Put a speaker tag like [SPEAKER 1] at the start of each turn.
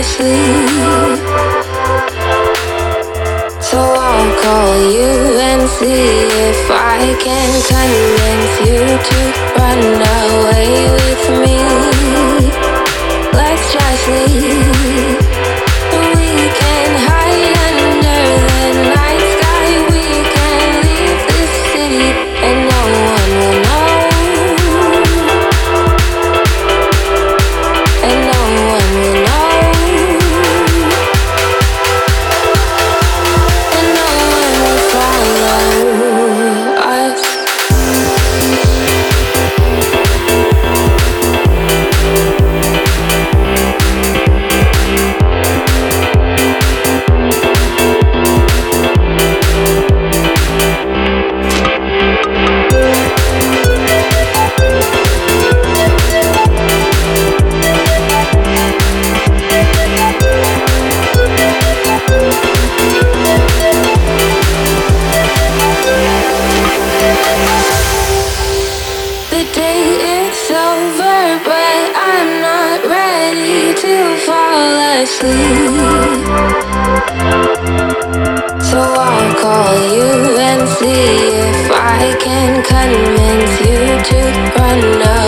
[SPEAKER 1] asleep. So I'll call you and see if I can convince you to run away with me. Let's just leave. We can hide under the night sky. We can leave this city and no one will know. And no one will know. And no one will follow us. The day is over, but I'm not ready to fall asleep. So I'll call you and see if I can convince you to run away.